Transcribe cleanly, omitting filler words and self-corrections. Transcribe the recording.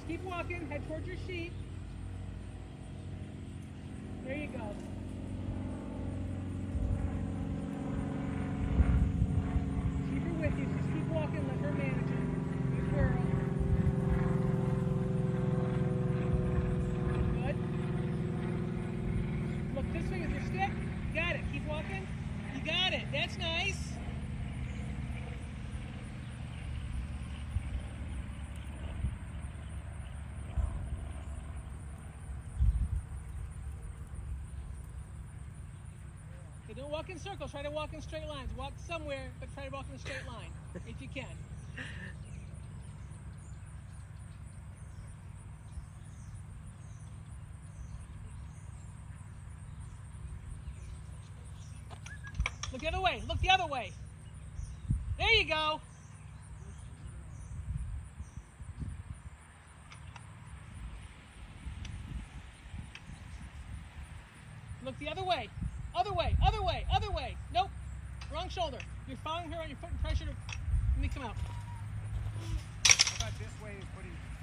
Keep walking. Head towards your sheep. There you go. Keep her with you. Just keep walking. Let her manage it. Good girl. Good. Look this way with your stick. Got it. Keep walking. You got it. That's nice. Okay, don't walk in circles. Try to walk in straight lines. Walk somewhere, but try to walk in a straight line if you can. Look the other way. Look the other way. There you go. Look the other way. Other way, other way, other way. Nope. Wrong shoulder. You're following her on your foot and pressure to... Let me come out. I thought this way is putting